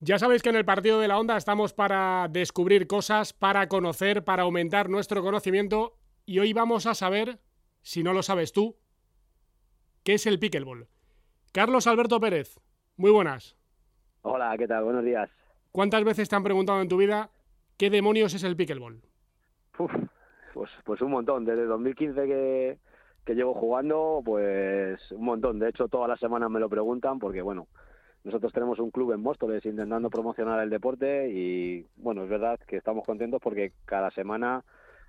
Ya sabéis que en el Partido de la Onda estamos para descubrir cosas, para conocer, para aumentar nuestro conocimiento y hoy vamos a saber, si no lo sabes tú, qué es el pickleball. Carlos Alberto Pérez, muy buenas. Hola, ¿qué tal? Buenos días. ¿Cuántas veces te han preguntado en tu vida qué demonios es el pickleball? Uf, pues un montón. Desde 2015 que llevo jugando, pues un montón. De hecho, todas las semanas me lo preguntan porque, bueno, nosotros tenemos un club en Móstoles intentando promocionar el deporte y, bueno, es verdad que estamos contentos porque cada semana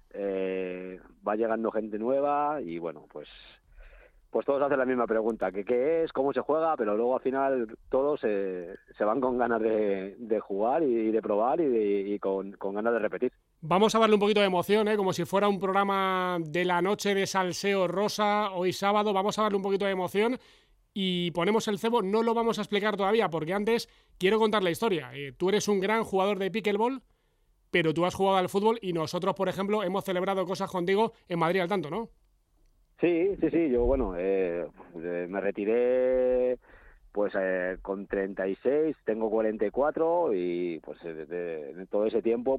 va llegando gente nueva y, bueno, pues todos hacen la misma pregunta, que qué es, cómo se juega, pero luego al final todos se van con ganas de jugar y de probar y con ganas de repetir. Vamos a darle un poquito de emoción, como si fuera un programa de la noche de salseo rosa, hoy sábado, vamos a darle un poquito de emoción y ponemos el cebo. No lo vamos a explicar todavía porque antes quiero contar la historia. Tú eres un gran jugador de pickleball, pero tú has jugado al fútbol y nosotros, por ejemplo, hemos celebrado cosas contigo en Madrid al tanto, ¿no? Sí, sí, sí, yo bueno, me retiré pues con 36, tengo 44 y pues en todo ese tiempo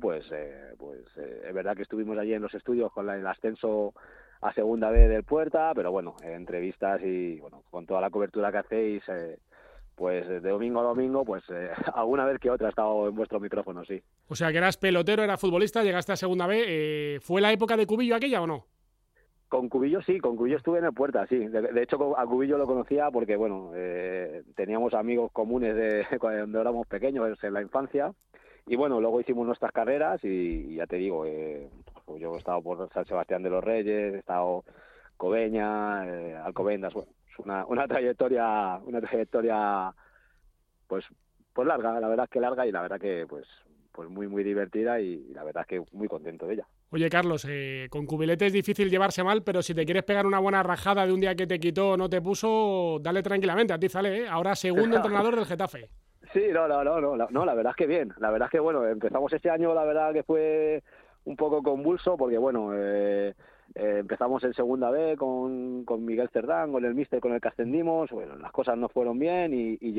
es verdad que estuvimos allí en los estudios con el ascenso a segunda B del Puerta, pero bueno, entrevistas y bueno, con toda la cobertura que hacéis, pues de domingo a domingo, pues alguna vez que otra he estado en vuestro micrófono, sí. O sea, que eras pelotero, eras futbolista, llegaste a segunda B. ¿Fue la época de Cubillo aquella o no? Con Cubillo sí, con Cubillo estuve en el Puerta, sí. De hecho, a Cubillo lo conocía porque, bueno, teníamos amigos comunes de cuando éramos pequeños, en la infancia. Y bueno, luego hicimos nuestras carreras y ya te digo, pues yo he estado por San Sebastián de los Reyes, he estado Cobeña, Alcobendas. Bueno, es una trayectoria pues, pues larga, la verdad es que larga y la verdad que pues muy, muy divertida y la verdad es que muy contento de ella. Oye, Carlos, con cubilete es difícil llevarse mal, pero si te quieres pegar una buena rajada de un día que te quitó o no te puso, dale tranquilamente, atízale, ¿eh? Ahora segundo entrenador del Getafe. Sí, no, la verdad es que bien. La verdad es que, bueno, empezamos este año, la verdad que fue un poco convulso, porque, bueno, empezamos en segunda B con Miguel Cerdán, con el míster con el que ascendimos. Bueno, las cosas no fueron bien y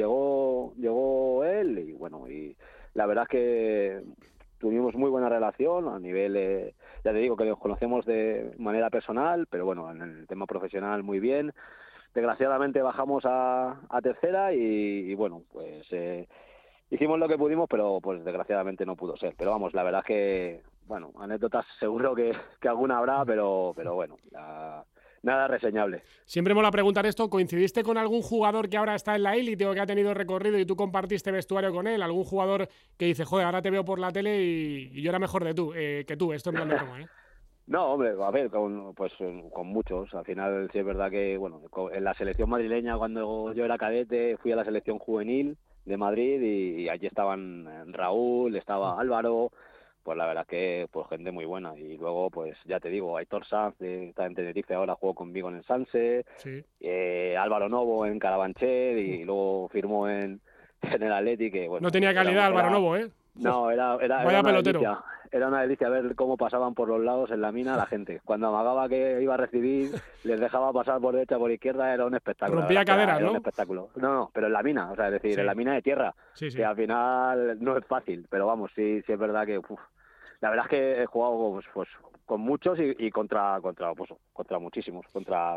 llegó él y, bueno, y la verdad es que tuvimos muy buena relación a nivel, ya te digo que nos conocemos de manera personal, pero, bueno, en el tema profesional muy bien. Desgraciadamente bajamos a tercera y bueno, pues hicimos lo que pudimos, pero pues desgraciadamente no pudo ser. Pero vamos, la verdad es que, bueno, anécdotas seguro que alguna habrá, pero bueno, nada reseñable. Siempre mola preguntar esto, ¿coincidiste con algún jugador que ahora está en la élite o que ha tenido recorrido y tú compartiste vestuario con él? ¿Algún jugador que dice, joder, ahora te veo por la tele y yo era mejor que tú? Esto en plan de broma, ¿eh? No, hombre, a ver, con muchos. Al final sí es verdad que, bueno, en la selección madrileña, cuando yo era cadete, fui a la selección juvenil de Madrid y allí estaban Raúl, estaba Álvaro, pues la verdad que pues gente muy buena. Y luego, pues ya te digo, Aitor Sanz, está en Tenerife ahora, jugó conmigo en el Sanse, Sí. Álvaro Novo en Carabanchel y luego firmó en el Atleti, que No bueno, tenía calidad Álvaro era Novo, ¿eh? ¡Jo! no, era Vaya una pelotero. delicia. Era una delicia ver cómo pasaban por los lados en la mina la gente. Cuando amagaba que iba a recibir, les dejaba pasar por derecha, por izquierda, era un espectáculo. La verdad Rompía es que caderas, era un ¿no? espectáculo. No, pero en la mina, o sea, es decir, en la Sí, mina de tierra, sí, que sí. al final no es fácil, pero vamos, sí, sí es verdad que, la verdad es que he jugado pues con muchos y contra muchísimos,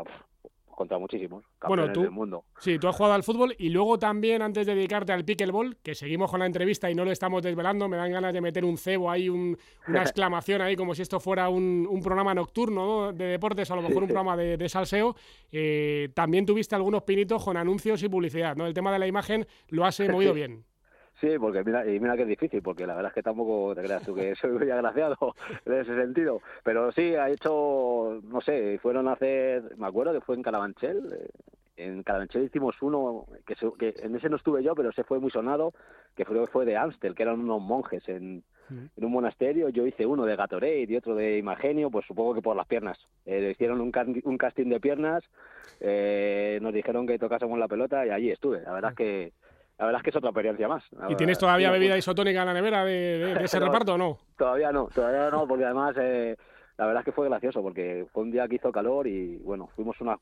contra muchísimos, Bueno, campeones del tú, mundo. sí, tú has jugado al fútbol y luego también antes de dedicarte al pickleball, que seguimos con la entrevista y no lo estamos desvelando, me dan ganas de meter un cebo ahí, una exclamación ahí, como si esto fuera un programa nocturno, ¿no?, de deportes o a lo mejor un Sí. programa de salseo. También tuviste algunos pinitos con anuncios y publicidad, ¿no? El tema de la imagen lo has movido Sí, bien. sí, porque mira que es difícil, porque la verdad es que tampoco te creas tú que soy muy agraciado en ese sentido. Pero sí, ha hecho, no sé, fueron a hacer, me acuerdo que fue en Carabanchel. En Carabanchel hicimos uno, que en ese no estuve yo, pero ese fue muy sonado, que fue de Amstel, que eran unos monjes en un monasterio. Yo hice uno de Gatorade y otro de Imagenio, pues supongo que por las piernas. Hicieron un casting de piernas, nos dijeron que tocásemos la pelota y allí estuve. La verdad es que es otra experiencia más. ¿Y tienes todavía bebida Una. isotónica en la nevera de ese No, reparto o no? todavía no, porque además la verdad es que fue gracioso, porque fue un día que hizo calor y bueno,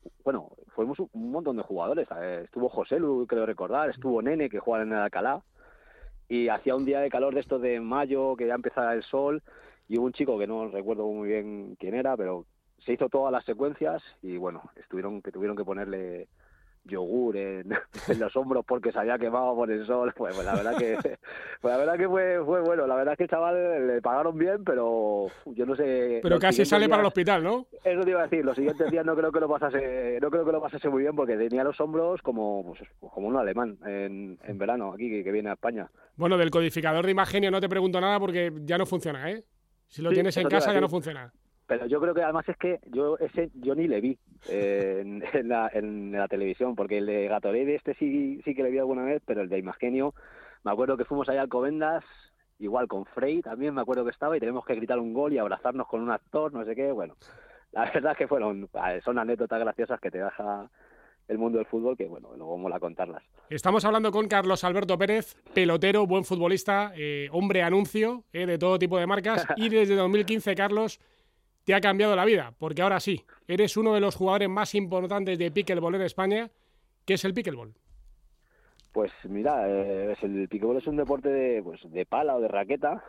fuimos un montón de jugadores. Estuvo José Lu, creo recordar, estuvo Nene, que juega en el Alcalá, y hacía un día de calor de estos de mayo, que ya empezaba el sol, y hubo un chico que no recuerdo muy bien quién era, pero se hizo todas las secuencias y bueno, tuvieron que ponerle yogur en los hombros porque se había quemado por el sol. Pues la verdad que fue bueno. La verdad es que el chaval le pagaron bien, pero yo no sé. Pero casi sale para el hospital, ¿no? Eso te iba a decir. Los siguientes días no creo que lo pasase muy bien porque tenía los hombros como un alemán en verano aquí que viene a España. Bueno, del codificador de Imagenio no te pregunto nada porque ya no funciona, ¿eh? Si lo tienes en casa ya no funciona. Pero yo creo que además es que yo ni le vi en la televisión, porque el de Gatorade sí que le vi alguna vez, pero el de Imagenio, me acuerdo que fuimos allá a Alcobendas, igual con Frey también me acuerdo que estaba, y tenemos que gritar un gol y abrazarnos con un actor, no sé qué. Bueno, la verdad es que son anécdotas graciosas que te deja el mundo del fútbol, que bueno, luego mola contarlas. Estamos hablando con Carlos Alberto Pérez, pelotero, buen futbolista, hombre anuncio de todo tipo de marcas, y desde 2015, Carlos, te ha cambiado la vida, porque ahora sí, eres uno de los jugadores más importantes de pickleball en España. ¿Qué es el pickleball? Pues mira, el pickleball es un deporte de pala o de raqueta,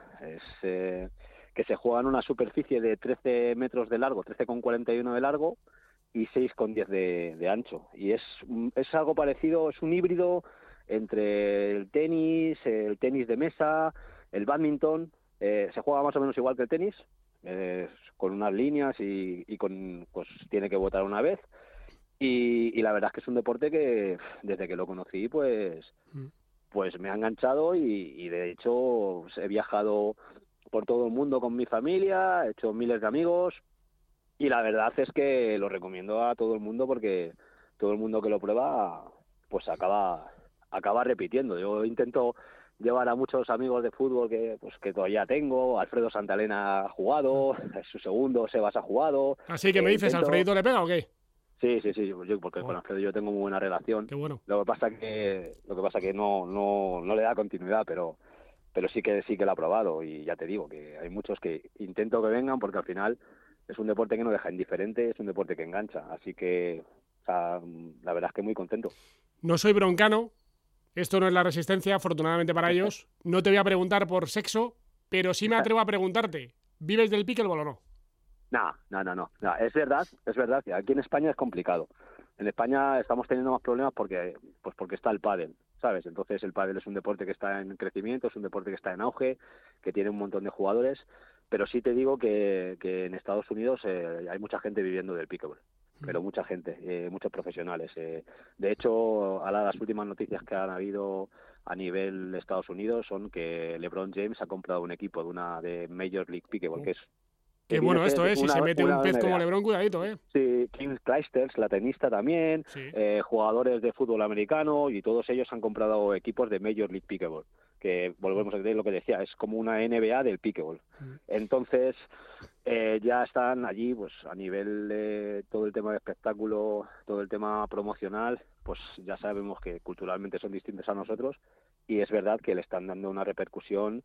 que se juega en una superficie de 13 metros de largo, 13,41 de largo y 6,10 de ancho. Y es algo parecido, es un híbrido entre el tenis de mesa, el bádminton. Se juega más o menos igual que el tenis, con unas líneas y pues tiene que botar una vez. Y la verdad es que es un deporte que desde que lo conocí pues me ha enganchado y de hecho he viajado por todo el mundo con mi familia, he hecho miles de amigos y la verdad es que lo recomiendo a todo el mundo porque todo el mundo que lo prueba pues acaba repitiendo. Yo intento llevar a muchos amigos de fútbol que todavía tengo. Alfredo Santalena ha jugado, es su segundo, Sebas ha jugado. Así que me dices, ¿Alfredito le pega o qué? Sí, yo porque con Alfredo yo tengo muy buena relación. Qué bueno. Lo que pasa que no le da continuidad, pero sí que lo ha probado y ya te digo que hay muchos que intento que vengan porque al final es un deporte que no deja indiferente, es un deporte que engancha, así que la verdad es que muy contento. No soy broncano, esto no es la Resistencia, afortunadamente para ellos. No te voy a preguntar por sexo, pero sí me atrevo a preguntarte, ¿vives del pickleball o no? No. Es verdad que aquí en España es complicado. En España estamos teniendo más problemas porque está el pádel, ¿sabes? Entonces el pádel es un deporte que está en crecimiento, es un deporte que está en auge, que tiene un montón de jugadores, pero sí te digo que en Estados Unidos hay mucha gente viviendo del pickleball, pero mucha gente, muchos profesionales. De hecho, ahora las últimas noticias que han habido a nivel de Estados Unidos son que LeBron James ha comprado un equipo de Major League Pickleball, que es qué bueno esto, si se mete un pez NBA. como LeBron, cuidadito, Sí, Kim Clijsters, la tenista también, sí. Jugadores de fútbol americano, y todos ellos han comprado equipos de Major League Pickleball, que volvemos a decir lo que decía, es como una NBA del pickleball. Entonces, ya están allí, pues a nivel de todo el tema de espectáculo, todo el tema promocional, pues ya sabemos que culturalmente son distintos a nosotros, y es verdad que le están dando una repercusión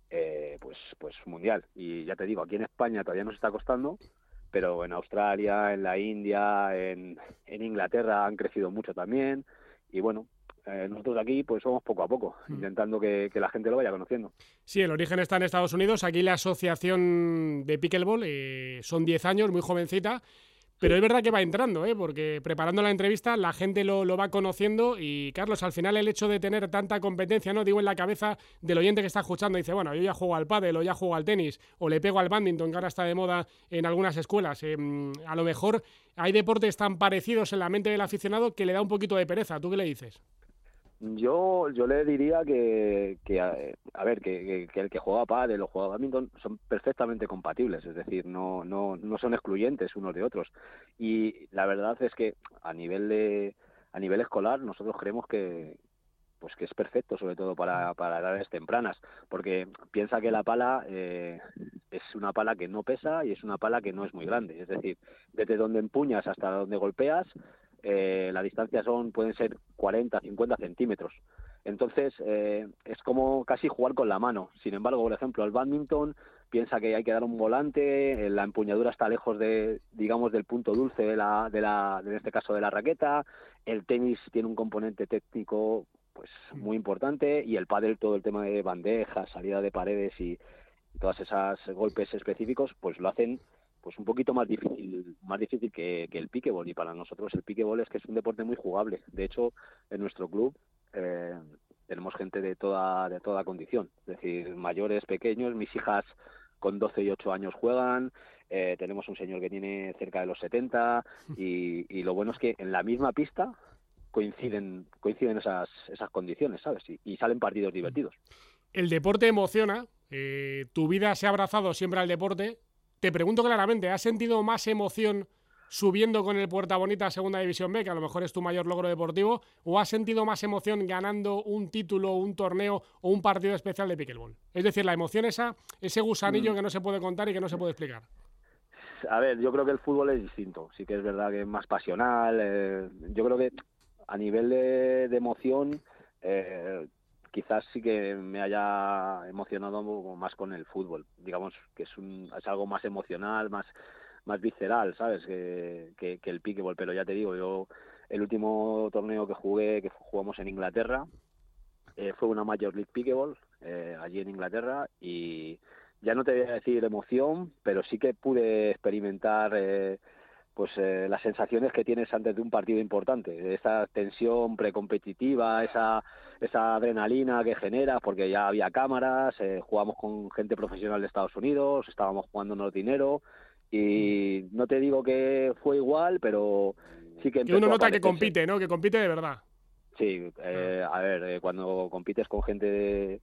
pues mundial. Y ya te digo, aquí en España todavía nos está costando, pero en Australia, en la India, en Inglaterra han crecido mucho también. Y bueno, nosotros aquí pues somos poco a poco, intentando que la gente lo vaya conociendo. Sí, el origen está en Estados Unidos. Aquí la asociación de pickleball son 10 años, muy jovencita. Pero es verdad que va entrando, porque preparando la entrevista la gente lo va conociendo y, Carlos, al final el hecho de tener tanta competencia, no digo en la cabeza del oyente que está escuchando, dice, bueno, yo ya juego al pádel o ya juego al tenis o le pego al bádminton, que ahora está de moda en algunas escuelas. A lo mejor hay deportes tan parecidos en la mente del aficionado que le da un poquito de pereza. ¿Tú qué le dices? Yo le diría que el que juega pádel o juega bádminton son perfectamente compatibles, es decir, no son excluyentes unos de otros. Y la verdad es que a nivel escolar nosotros creemos que es perfecto, sobre todo para edades tempranas, porque piensa que la pala es una pala que no pesa y es una pala que no es muy grande, es decir, desde donde empuñas hasta donde golpeas, la distancia pueden ser 40, 50 centímetros. Entonces, es como casi jugar con la mano. Sin embargo, por ejemplo, el bádminton piensa que hay que dar un volante, la empuñadura está lejos del punto dulce en este caso de la raqueta. El tenis tiene un componente técnico pues muy importante, y el pádel, todo el tema de bandejas, salida de paredes y todas esas golpes específicos, pues lo hacen pues un poquito más difícil que el pickleball. Y para nosotros el pickleball es que es un deporte muy jugable. De hecho, en nuestro club tenemos gente de toda condición, es decir, mayores, pequeños. Mis hijas con 12 y 8 años juegan, tenemos un señor que tiene cerca de los 70, y lo bueno es que en la misma pista coinciden esas condiciones, ¿sabes? Y salen partidos divertidos. El deporte emociona, tu vida se ha abrazado siempre al deporte. Te pregunto claramente, ¿has sentido más emoción subiendo con el Puerta Bonita a Segunda División B, que a lo mejor es tu mayor logro deportivo, o has sentido más emoción ganando un título, un torneo o un partido especial de pickleball? Es decir, la emoción ese gusanillo que no se puede contar y que no se puede explicar. A ver, yo creo que el fútbol es distinto. Sí que es verdad que es más pasional. Yo creo que a nivel de emoción, quizás sí que me haya emocionado más con el fútbol. Digamos que es algo más emocional, más visceral, ¿sabes? Que el pickleball. Pero ya te digo, yo el último torneo que jugamos en Inglaterra, fue una Major League Pickleball, allí en Inglaterra, y ya no te voy a decir emoción, pero sí que pude experimentar las sensaciones que tienes antes de un partido importante, esa tensión precompetitiva, esa adrenalina que generas, porque ya había cámaras, jugamos con gente profesional de Estados Unidos, estábamos jugándonos dinero, y no te digo que fue igual, pero sí que uno nota que compite, ¿no? Que compite de verdad. Sí, a ver, cuando compites con gente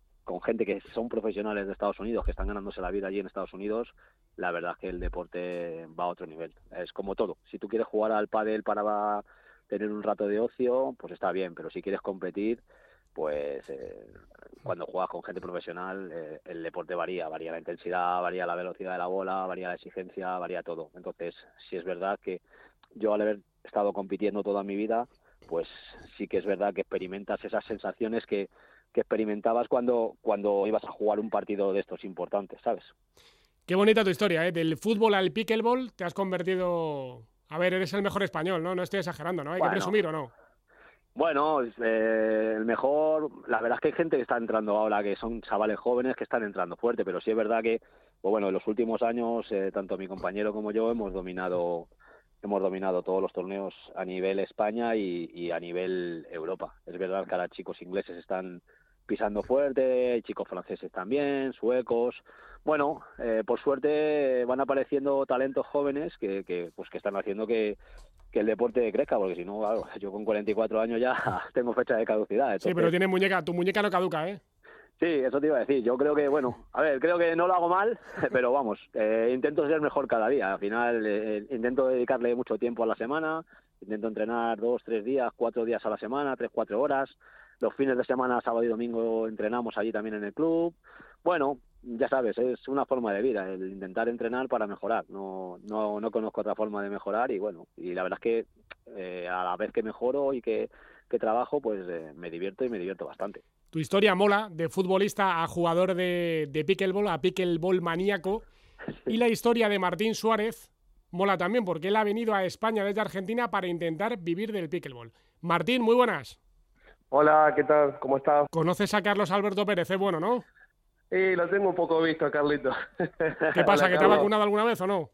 que son profesionales de Estados Unidos, que están ganándose la vida allí en Estados Unidos, la verdad es que el deporte va a otro nivel. Es como todo. Si tú quieres jugar al pádel para tener un rato de ocio, pues está bien, pero si quieres competir, pues cuando juegas con gente profesional, el deporte varía la intensidad, varía la velocidad de la bola, varía la exigencia, varía todo. Entonces, sí es verdad que yo, al haber estado compitiendo toda mi vida, pues sí que es verdad que experimentas esas sensaciones que experimentabas cuando ibas a jugar un partido de estos importantes, ¿sabes? Qué bonita tu historia, ¿eh? Del fútbol al pickleball te has convertido... A ver, eres el mejor español, ¿no? No estoy exagerando, ¿no? Hay que presumir, ¿o no? Bueno, el mejor... La verdad es que hay gente que está entrando ahora, que son chavales jóvenes que están entrando fuerte, pero sí es verdad que, pues bueno, en los últimos años, tanto mi compañero como yo hemos dominado todos los torneos a nivel España y a nivel Europa. Es verdad que ahora chicos ingleses están pisando fuerte, chicos franceses también, suecos. Bueno, por suerte van apareciendo talentos jóvenes que están haciendo que el deporte crezca, porque si no, claro, yo con 44 años ya tengo fecha de caducidad. Entonces... Sí, pero tienes muñeca, tu muñeca no caduca, ¿eh? Sí, eso te iba a decir. Yo creo que, bueno, a ver, creo que no lo hago mal, pero vamos, intento ser mejor cada día. Al final intento dedicarle mucho tiempo a la semana, intento entrenar 2, 3 días, 4 días a la semana, 3, 4 horas. Los fines de semana, sábado y domingo, entrenamos allí también en el club. Bueno, ya sabes, es una forma de vida, el intentar entrenar para mejorar. No conozco otra forma de mejorar, y bueno, y la verdad es que a la vez que mejoro y que trabajo, pues me divierto, y me divierto bastante. Tu historia mola, de futbolista a jugador de pickleball, a pickleball maníaco. Y la historia de Martín Suárez mola también, porque él ha venido a España desde Argentina para intentar vivir del pickleball. Martín, muy buenas. Hola, ¿qué tal? ¿Cómo estás? ¿Conoces a Carlos Alberto Pérez? Es bueno, ¿no? Lo tengo un poco visto, Carlito. ¿Qué pasa? Hola, ¿Que te ha vacunado alguna vez o no?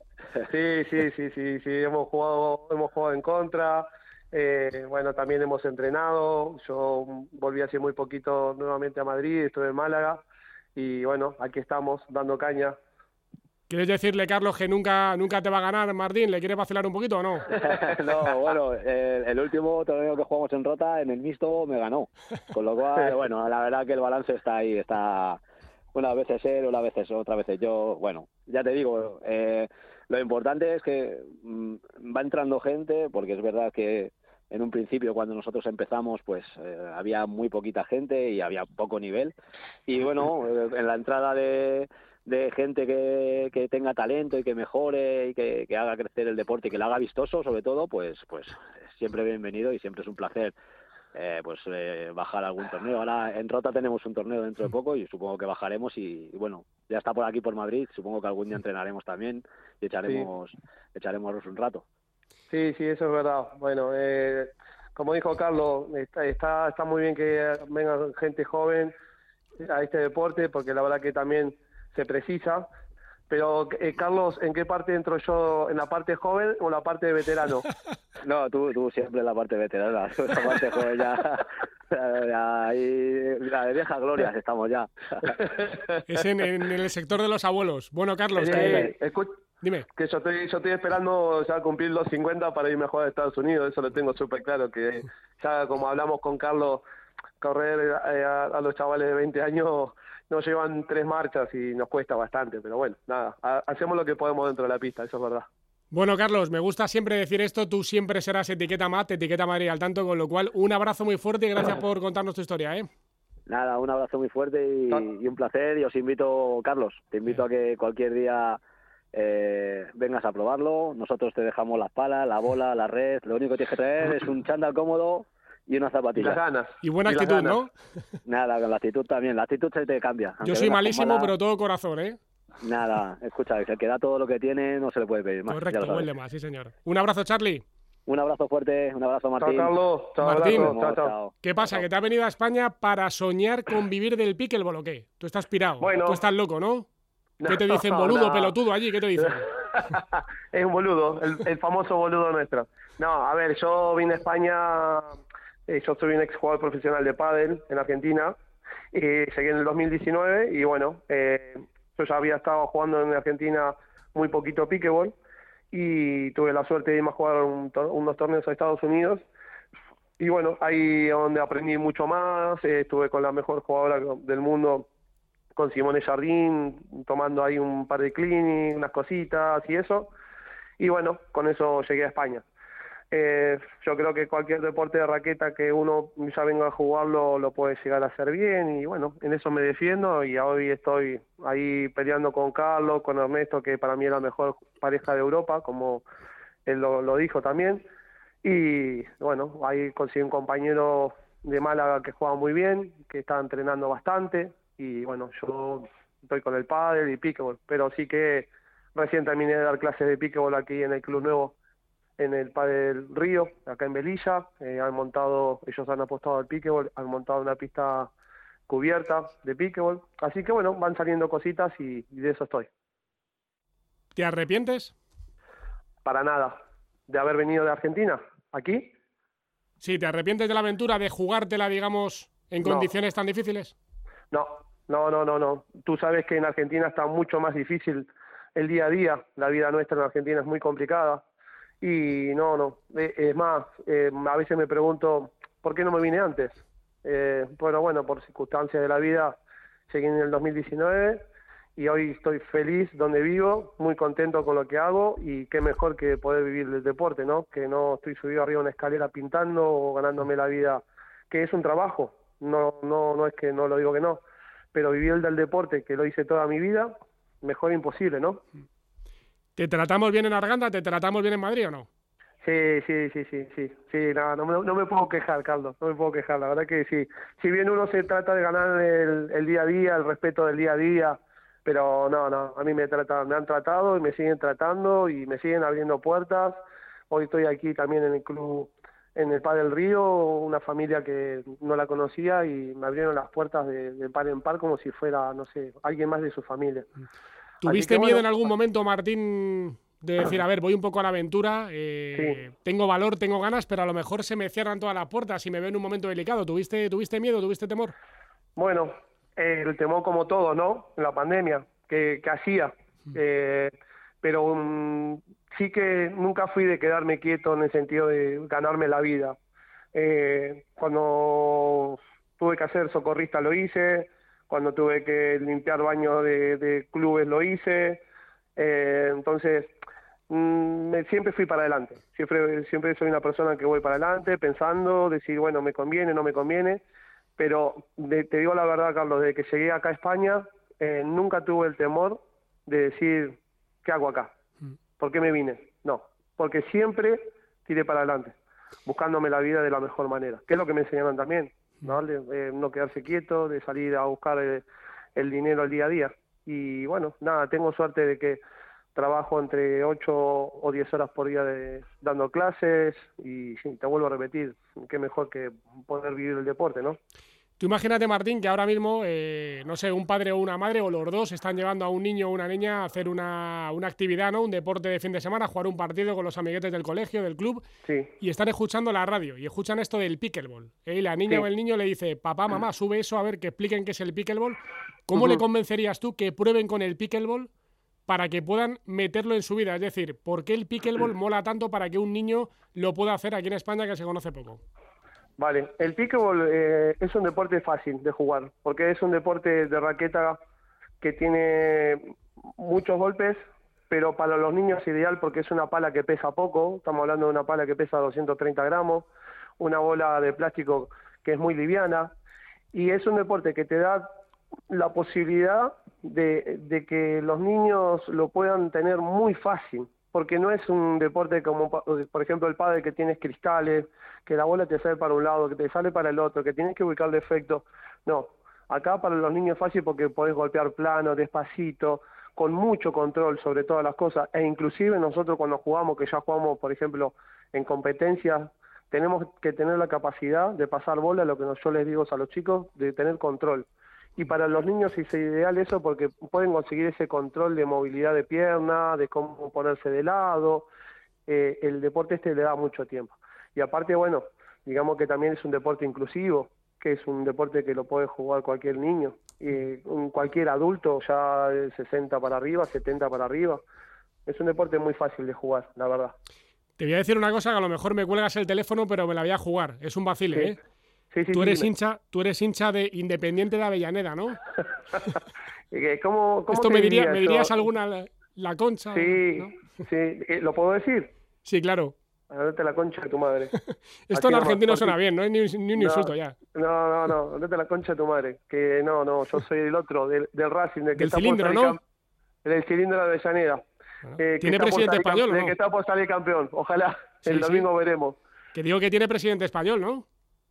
Sí, hemos jugado en contra. Bueno, también hemos entrenado. Yo volví hace muy poquito nuevamente a Madrid, estuve en Málaga, y bueno, aquí estamos dando caña. ¿Quieres decirle, Carlos, que nunca te va a ganar Martín? ¿Le quieres vacilar un poquito o no? No, bueno, el último torneo que jugamos en Rota, en el mixto, me ganó. Con lo cual, bueno, la verdad que el balance está ahí, está unas veces él, otras veces yo. Bueno, ya te digo, lo importante es que va entrando gente, porque es verdad que en un principio, cuando nosotros empezamos, pues había muy poquita gente y había poco nivel. Y bueno, en la entrada de gente que tenga talento y que mejore y que haga crecer el deporte y que lo haga vistoso, sobre todo, pues siempre bienvenido, y siempre es un placer bajar algún torneo. Ahora en Rota tenemos un torneo dentro de poco, y supongo que bajaremos, y bueno, ya está por aquí por Madrid, supongo que algún día entrenaremos también y echaremos un rato. Sí, eso es verdad. Bueno, como dijo Carlos, está muy bien que venga gente joven a este deporte, porque la verdad que también se precisa. Pero, Carlos, ¿en qué parte entro yo? ¿En la parte joven o en la parte de veterano? No, tú siempre en la parte veterana, la parte joven ya ahí, mira, de viejas glorias estamos ya. Es en el sector de los abuelos. Bueno, Carlos, dime. Que yo estoy esperando ya cumplir los 50 para irme a jugar a Estados Unidos, eso lo tengo súper claro, que ya como hablamos con Carlos, correr a los chavales de 20 años nos llevan 3 marchas y nos cuesta bastante, pero bueno, nada, hacemos lo que podemos dentro de la pista, eso es verdad. Bueno, Carlos, me gusta siempre decir esto, tú siempre serás etiqueta MAT, etiqueta Madrid al tanto, con lo cual un abrazo muy fuerte y gracias por contarnos tu historia, ¿eh? Nada, un abrazo muy fuerte y un placer, y os invito, Carlos, te invito a que cualquier día vengas a probarlo, nosotros te dejamos las palas, la bola, la red, lo único que tienes que traer es un chándal cómodo y unas zapatillas. Y las ganas. Y buena actitud, ¿no? Nada, con la actitud también, la actitud se te cambia. Yo soy malísimo, pero todo corazón, ¿eh? Nada, escucha, el que da todo lo que tiene no se le puede pedir más. Correcto, huele más, sí señor. Un abrazo, Charlie. Un abrazo fuerte, un abrazo, Martín. Chao, Carlos. Chao, Martín, abrazo. Chao. ¿Qué pasa? ¿Que te has venido a España para soñar con vivir del pickleball o qué? Tú estás pirado, bueno, tú estás loco, ¿no? ¿Qué te dicen, boludo, pelotudo allí? ¿Qué te dicen? Es un boludo, el famoso boludo nuestro. No, a ver, yo vine a España, yo soy un ex jugador profesional de pádel en Argentina, y llegué en el 2019 y bueno, yo ya había estado jugando en Argentina muy poquito pickleball y tuve la suerte de irme a jugar unos torneos a Estados Unidos y bueno, ahí es donde aprendí mucho más, estuve con la mejor jugadora del mundo, con Simone Jardín, tomando ahí un par de clinics, unas cositas y eso, y bueno, con eso llegué a España. Yo creo que cualquier deporte de raqueta que uno ya venga a jugarlo lo puede llegar a hacer bien y bueno, en eso me defiendo y hoy estoy ahí peleando con Carlos, con Ernesto, que para mí es la mejor pareja de Europa, como él lo dijo también, y bueno, ahí conseguí un compañero de Málaga que juega muy bien, que está entrenando bastante y bueno, yo estoy con el pádel y pickleball, pero sí que recién terminé de dar clases de pickleball aquí en el Club Nuevo, en el Padel Río, acá en Velilla. Ellos han apostado al pickleball, han montado una pista cubierta de pickleball, así que bueno, van saliendo cositas y de eso estoy. ¿Te arrepientes? Para nada, de haber venido de Argentina, aquí. Sí, ¿te arrepientes de la aventura de jugártela, digamos, en condiciones tan difíciles? No. Tú sabes que en Argentina está mucho más difícil el día a día, la vida nuestra en Argentina es muy complicada. Y es más, a veces me pregunto, ¿por qué no me vine antes? Bueno, por circunstancias de la vida, llegué en el 2019 y hoy estoy feliz donde vivo, muy contento con lo que hago y qué mejor que poder vivir del deporte, ¿no? Que no estoy subido arriba de una escalera pintando o ganándome la vida, que es un trabajo, no es que no lo digo que no, pero vivir del deporte, que lo hice toda mi vida, mejor imposible, ¿no? ¿Te tratamos bien en Arganda? ¿Te tratamos bien en Madrid o no? Sí, no me puedo quejar, Carlos, no me puedo quejar, la verdad que sí. Si bien uno se trata de ganar el día a día, el respeto del día a día, pero a mí me han tratado y me siguen tratando y me siguen abriendo puertas. Hoy estoy aquí también en el club, en el Padel Río, una familia que no la conocía y me abrieron las puertas de par en par como si fuera, no sé, alguien más de su familia. ¿Tuviste miedo en algún momento, Martín, de decir, a ver, voy un poco a la aventura, sí. Tengo valor, tengo ganas, pero a lo mejor se me cierran todas las puertas y me veo en un momento delicado? ¿Tuviste miedo, tuviste temor? Bueno, el temor como todo, ¿no? En la pandemia, que hacía. Pero sí que nunca fui de quedarme quieto en el sentido de ganarme la vida. Cuando tuve que hacer socorrista lo hice, cuando tuve que limpiar baños de clubes lo hice, entonces siempre fui para adelante, siempre soy una persona que voy para adelante pensando, decir, bueno, me conviene, no me conviene, pero te digo la verdad, Carlos, desde que llegué acá a España, nunca tuve el temor de decir, ¿qué hago acá? ¿Por qué me vine? No, porque siempre tiré para adelante, buscándome la vida de la mejor manera, que es lo que me enseñaron también, ¿no? No quedarse quieto, de salir a buscar el dinero al día a día. Y bueno, nada, tengo suerte de que trabajo entre 8 o 10 horas por día dando clases y sí, te vuelvo a repetir, qué mejor que poder vivir el deporte, ¿no? Tú imagínate, Martín, que ahora mismo, no sé, un padre o una madre o los dos están llevando a un niño o una niña a hacer una actividad, ¿no? Un deporte de fin de semana, jugar un partido con los amiguetes del colegio, del club, Sí, y están escuchando la radio y escuchan esto del pickleball. Y la niña sí. o el niño le dice, papá, mamá, sube eso a ver que expliquen qué es el pickleball. ¿Cómo le Ujú. convencerías tú que prueben con el pickleball para que puedan meterlo en su vida? Es decir, ¿por qué el pickleball mola tanto para que un niño lo pueda hacer aquí en España que se conoce poco? Vale, el pickleball es un deporte fácil de jugar, porque es un deporte de raqueta que tiene muchos golpes, pero para los niños es ideal porque es una pala que pesa poco, estamos hablando de una pala que pesa 230 gramos, una bola de plástico que es muy liviana, y es un deporte que te da la posibilidad de que los niños lo puedan tener muy fácil, porque no es un deporte como, por ejemplo, el pádel, que tienes cristales, que la bola te sale para un lado, que te sale para el otro, que tienes que ubicar defecto. No, acá para los niños es fácil porque podés golpear plano, despacito, con mucho control sobre todas las cosas, e inclusive nosotros cuando jugamos, que ya jugamos, por ejemplo, en competencias, tenemos que tener la capacidad de pasar bola, lo que yo les digo a los chicos, de tener control. Y para los niños es ideal eso porque pueden conseguir ese control de movilidad de pierna, de cómo ponerse de lado. El deporte este le da mucho tiempo. Y aparte, bueno, digamos que también es un deporte inclusivo, que es un deporte que lo puede jugar cualquier niño, cualquier adulto, ya de 60 para arriba, 70 para arriba. Es un deporte muy fácil de jugar, la verdad. Te voy a decir una cosa que a lo mejor me cuelgas el teléfono, pero me la voy a jugar. Es un vacile, Sí, ¿eh? sí, sí, Tú sí, eres dime. hincha de Independiente de Avellaneda, ¿no? ¿Cómo Esto te me diría yo? dirías alguna, la Concha, Sí, ¿no? sí, ¿lo puedo decir? Sí, claro. Andate la concha de tu madre. Esto Así en nomás, argentino suena cortito. bien, no es ni un No, insulto ya. no, andate la concha de tu madre. Que no, yo soy el otro, del Racing, del que Del está por cilindro, salir ¿no? del cilindro de Avellaneda, Bueno, que ¿tiene está por presidente salir español o del no? que está por salir campeón. Ojalá, el Sí, sí. domingo veremos. Que digo que tiene presidente español, ¿no?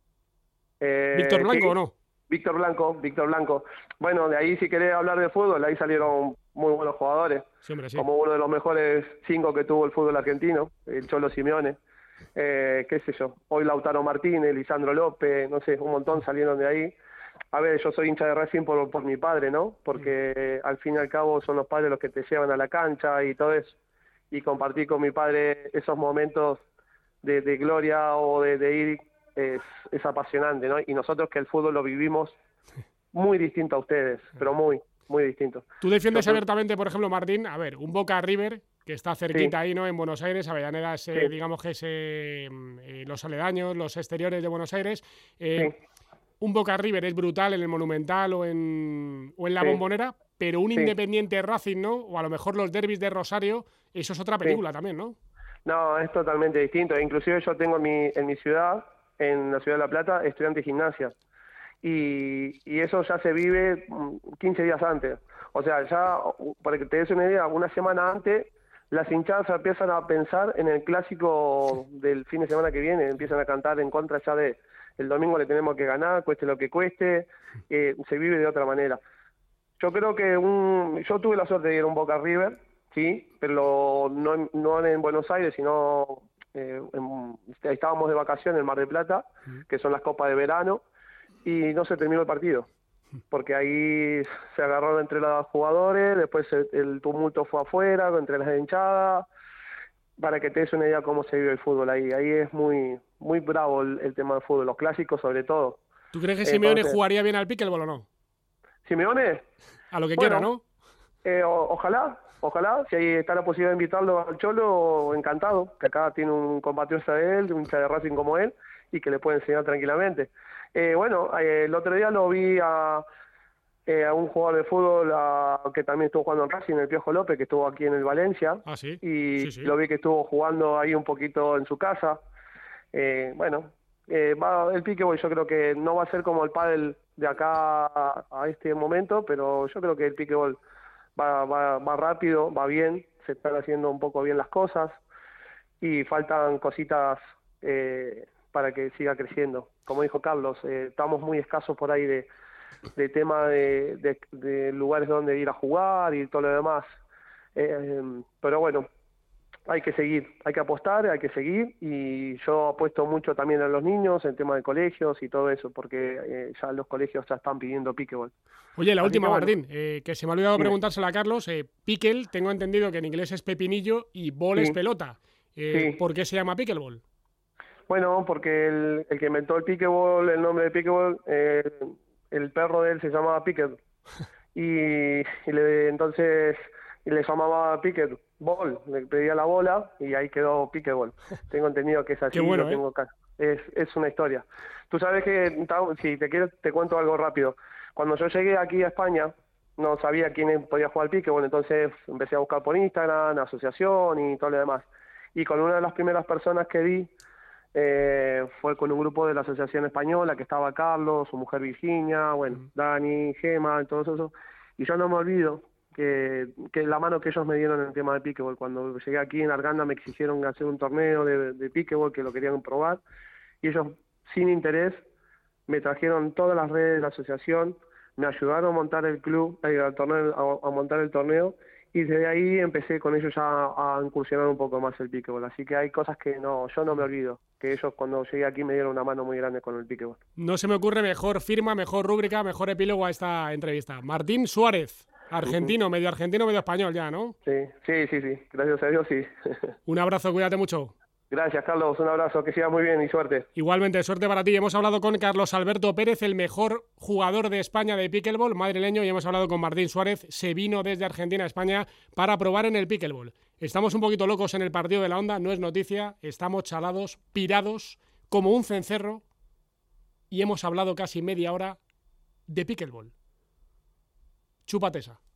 ¿Víctor Blanco o Sí, no? Víctor Blanco. Bueno, de ahí si querés hablar de fútbol, ahí salieron muy buenos jugadores, Sí, hombre, sí. como uno de los mejores 5 que tuvo el fútbol argentino, el Cholo Simeone. Qué sé yo, hoy Lautaro Martínez, Lisandro López, no sé, un montón salieron de ahí. A ver, yo soy hincha de Racing por mi padre, ¿no? Porque al fin y al cabo son los padres los que te llevan a la cancha y todo eso. Y compartir con mi padre esos momentos de gloria o de ir es apasionante, ¿no? Y nosotros que el fútbol lo vivimos muy distinto a ustedes, pero muy distinto. Tú defiendes Yo, abiertamente, por ejemplo, Martín, a ver, un Boca River, que está sí, cerquita ahí, ¿no? En Buenos Aires, Avellaneda es, sí, digamos que es los aledaños, los exteriores de Buenos Aires. sí, Un Boca River es brutal en el Monumental o en la sí, Bombonera, pero un sí, Independiente Racing, ¿no? O a lo mejor los derbis de Rosario, eso es otra sí. película también, ¿no? No, es totalmente distinto. Inclusive yo tengo en mi ciudad, en la ciudad de La Plata, estudiante de gimnasia. Y eso ya se vive 15 días antes. O sea, ya, para que te des una idea, una semana antes, las hinchadas empiezan a pensar en el clásico del fin de semana que viene, empiezan a cantar en contra ya de el domingo le tenemos que ganar, cueste lo que cueste, se vive de otra manera. Yo creo que yo tuve la suerte de ir a un Boca River, sí, pero no en Buenos Aires, sino estábamos de vacaciones en Mar del Plata, que son las copas de verano, y no se terminó el partido, porque ahí se agarraron entre los jugadores, después el tumulto fue afuera, entre las hinchadas, para que te des una idea cómo se vive el fútbol ahí. Ahí es muy bravo el tema del fútbol, los clásicos sobre todo. ¿Tú crees que Cuando Simeone jugaría bien al pickleball o no? Simeone, A lo que quiera, bueno, ¿no? ojalá, si ahí está la posibilidad de invitarlo al Cholo, encantado, que acá tiene un compatriota de él, un hincha de Racing como él, y que le puede enseñar tranquilamente. El otro día lo vi a un jugador de fútbol que también estuvo jugando en Racing, el Piojo López, que estuvo aquí en el Valencia, Ah, sí. y Sí, sí. lo vi que estuvo jugando ahí un poquito en su casa. El pickleball yo creo que no va a ser como el pádel de acá a este momento, pero yo creo que el pickleball va rápido, va bien, se están haciendo un poco bien las cosas y faltan cositas para que siga creciendo. Como dijo Carlos, estamos muy escasos por ahí de tema de lugares donde ir a jugar y todo lo demás. Pero bueno, hay que seguir, hay que apostar, hay que seguir, y yo apuesto mucho también a los niños en tema de colegios y todo eso, porque ya los colegios ya están pidiendo pickleball. Oye, la Así última, que bueno, Martín, que se me ha olvidado dime. preguntársela a Carlos. Pickle, tengo entendido que en inglés es pepinillo y ball es Sí, pelota. sí. ¿Por qué se llama pickleball? Bueno, porque el que inventó el pickleball, el nombre de pickleball, el perro de él se llamaba Pickle, entonces le llamaba Pickleball, le pedía la bola y ahí quedó Pickleball. Tengo entendido que es Qué así, bueno, lo tengo acá. Es una historia. Tú sabes que, si te quieres, te cuento algo rápido. Cuando yo llegué aquí a España, no sabía quién podía jugar al pickleball, entonces empecé a buscar por Instagram, asociación y todo lo demás. Y con una de las primeras personas que vi, fue con un grupo de la Asociación Española, que estaba Carlos, su mujer Virginia, bueno, Dani, Gema, todos eso. Y yo no me olvido que la mano que ellos me dieron en el tema de pickleball. Cuando llegué aquí en Arganda me exigieron hacer un torneo de pickleball, que lo querían probar, y ellos, sin interés, me trajeron todas las redes de la asociación, me ayudaron a montar el club, al torneo, a montar el torneo, y desde ahí empecé con ellos ya a incursionar un poco más el pickleball. Así que hay cosas que yo no me olvido, que ellos cuando llegué aquí me dieron una mano muy grande con el pickleball. No se me ocurre mejor firma, mejor rúbrica, mejor epílogo a esta entrevista. Martín Suárez, argentino, medio español ya, ¿no? Sí, sí, sí, sí, gracias a Dios, sí. Un abrazo, cuídate mucho. Gracias, Carlos, un abrazo, que sigas muy bien y suerte. Igualmente, suerte para ti. Hemos hablado con Carlos Alberto Pérez, el mejor jugador de España de pickleball, madrileño, y hemos hablado con Martín Suárez, se vino desde Argentina a España para probar en el pickleball. Estamos un poquito locos en el partido de la Onda, no es noticia, estamos chalados, pirados, como un cencerro, y hemos hablado casi media hora de pickleball. Chúpate esa.